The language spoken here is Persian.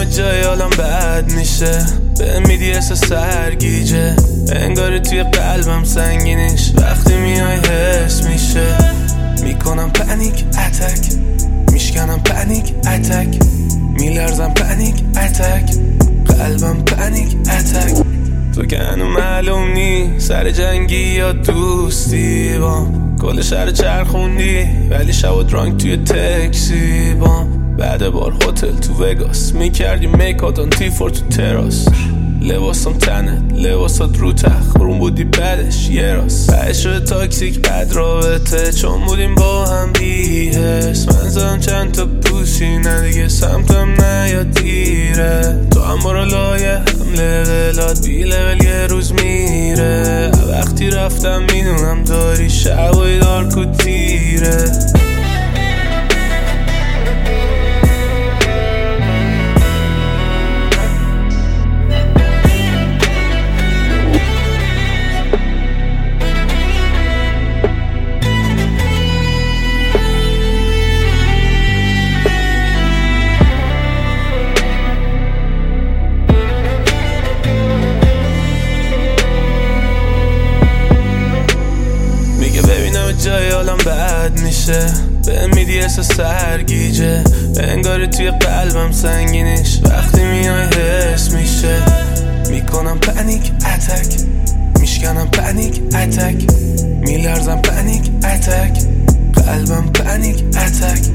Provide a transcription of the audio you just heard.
جای حالم بد میشه، به میدی احساس سرگیجه، انگاری توی قلبم سنگینش وقتی میای حس میشه. میکنم پنیک اتک، میشکنم پنیک اتک، میلرزم پنیک اتک، قلبم پنیک اتک. تو که هنو معلوم نی سر جنگی یا دوستی بام، کل شهر چرخوندی ولی شب و درانک توی تکسی بام. بعد بار هتل تو وگاس میکردی میکات آن تیفور تو تراس، لباسم تنت لباسات رو تخت روم بودی بعدش یه راست. بعدش شده تاکسیک بد رابطه چون بودیم با هم بیهست. من زدم چند تا پوشی نه دیگه سمتم نیاد دیره، تو هم برو لایه هم لولات بی لول یه روز میره. وقتی رفتم میدونم داری شب و دارک و تیره. جای حالم بد میشه، به میدی احساس سرگیجه، انگاری توی قلبم سنگینش وقتی میای حس میشه. میکنم پنیک اتک، میشکنم پنیک اتک، میلرزم پنیک اتک، قلبم پنیک اتک.